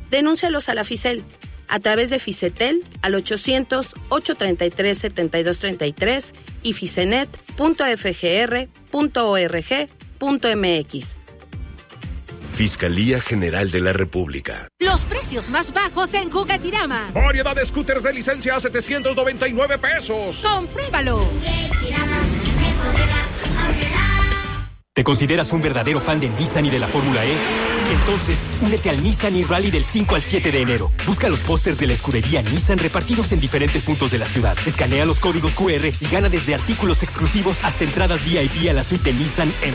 Denúncialos a la FICEL a través de Ficetel al 800-833-7233 y ficenet.fgr.org.mx. Fiscalía General de la República. Los precios más bajos en Juguetirama. Variedad de scooters de licencia a $799. ¡Compruébalo! ¿Te consideras un verdadero fan de Nissan y de la Fórmula E? Entonces, únete al Nissan e-Rally del 5 al 7 de enero. Busca los pósters de la escudería Nissan repartidos en diferentes puntos de la ciudad. Escanea los códigos QR y gana desde artículos exclusivos hasta entradas VIP a la suite de Nissan en